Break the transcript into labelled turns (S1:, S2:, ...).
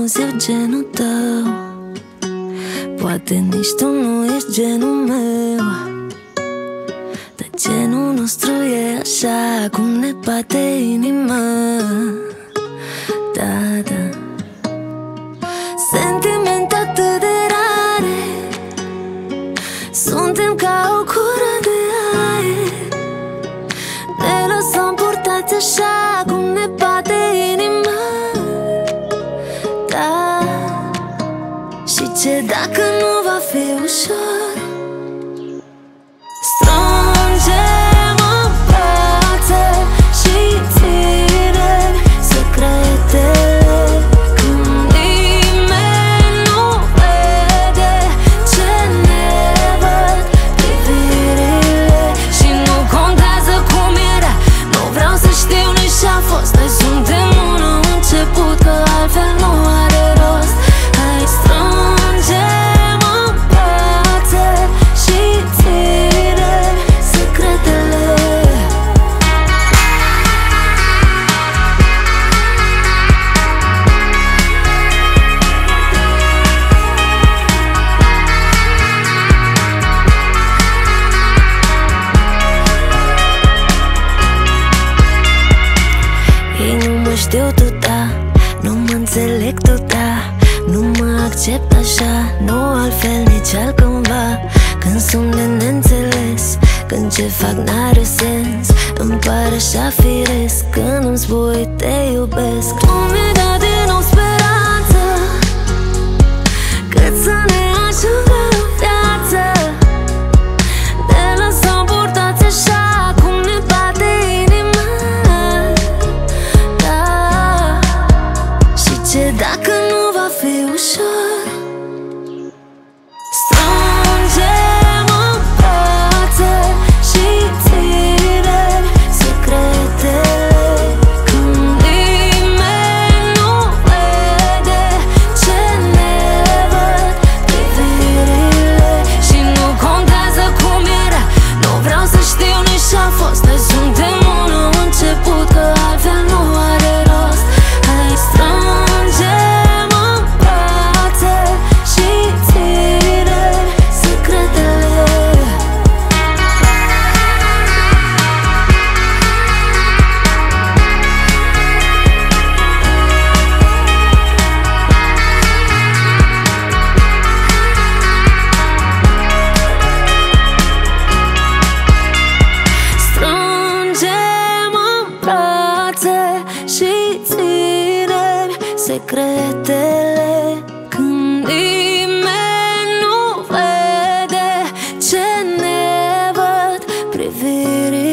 S1: ascuns eu genul tău. Poate nici tu nu ești genul meu, dar genul nostru e așa cum ne bate inima. Da, da. Sentimente atât de rare, suntem ca o cură de aer. Ne lăsăm purtați așa cum ne bate inima. Da. Și ce dacă nu va fi ușor? Strângem-o în brațe și ține secretele când nimeni nu vede ce ne văd privirile. Și nu contează cum era, nu vreau să știu nici ce-a fost. Noi suntem unul început, că altfel nu are rost. Hai, strângem-o în brațe și ține secretele. Ei nu mă știu tu, da, nu mă înțeleg tu, da, nu mă accept așa, nu altfel nici altcumva. Când sunt de neînțeles, când ce fac n-are sens, îmi pare așa firesc când îmi spui te iubesc. Nu mi-ai dat din nou speranță cât să ne ajungă în viață. Ne lăsăm purtați așa cum ne bate inima. Da. Și ce dacă nu va fi ușor? Strângem-o în brațe și ține secretele când nimeni nu vede ce ne văd privirile. Și nu contează cum era, nu vreau să știu nici ce-a fost. Noi suntem unul început, că altfel nu are rost. Hai, strângem-o în brațe și ține secretele. Strângem-o în brațe și ținem secretele când nimeni nu vede ce ne văd privirile.